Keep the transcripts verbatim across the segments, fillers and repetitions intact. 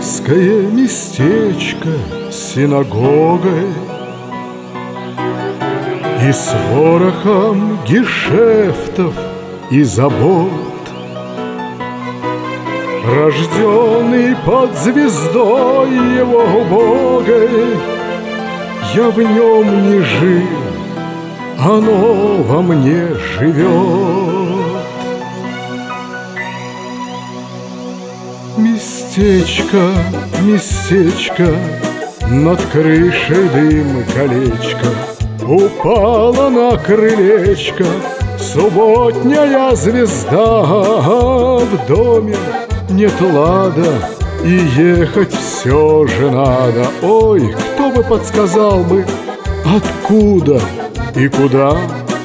еврейское местечко с синагогой и с ворохом гешефтов и забот. Рожденный под звездой его убогой, я в нем не жил, оно во мне живет. Местечко, местечко, над крышей дым и колечко, упала на крылечко субботняя звезда. В доме нет лада, и ехать все же надо. Ой, кто бы подсказал бы, откуда и куда?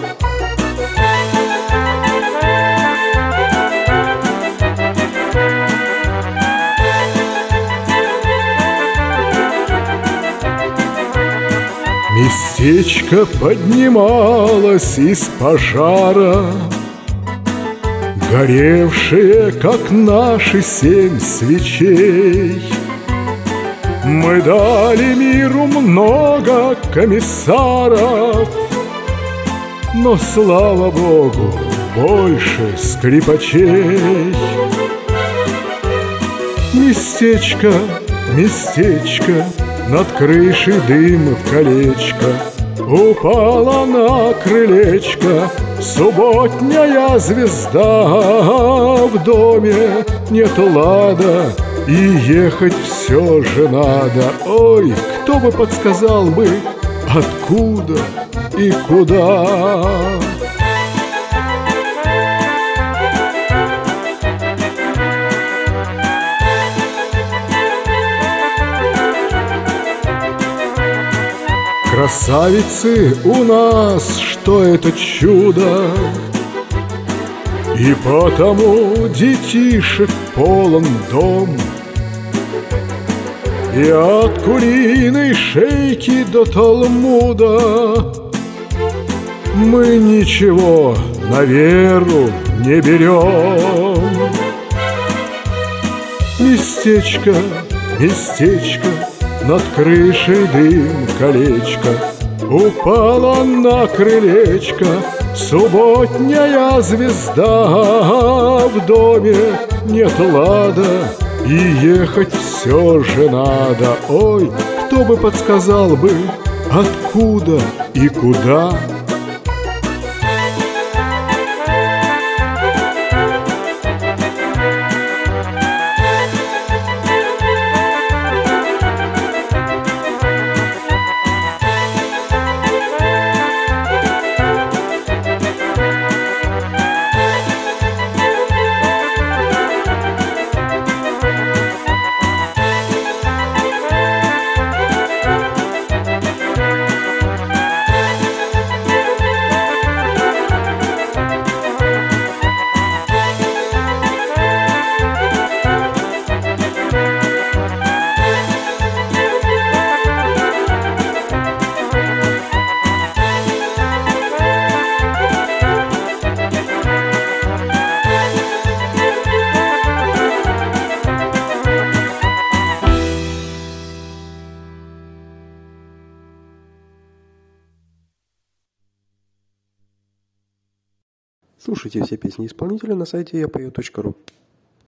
Местечко поднималось из пожара, горевшие, как наши семь свечей. Мы дали миру много комиссаров, но, слава Богу, больше скрипачей. Местечко, местечко, над крышей дым в колечко, упала на крылечко субботняя звезда. В доме нет лада, и ехать все же надо. Ой, кто бы подсказал бы, откуда и куда? Красавицы у нас, что это чудо, и потому детишек полон дом. И от куриной шейки до Талмуда мы ничего на веру не берем. Местечко, местечко, над крышей дым колечко, упала на крылечко субботняя звезда. В доме нет лада, и ехать все же надо. Ой, кто бы подсказал бы, откуда и куда? Слушайте все песни исполнителя на сайте я пою точка ру.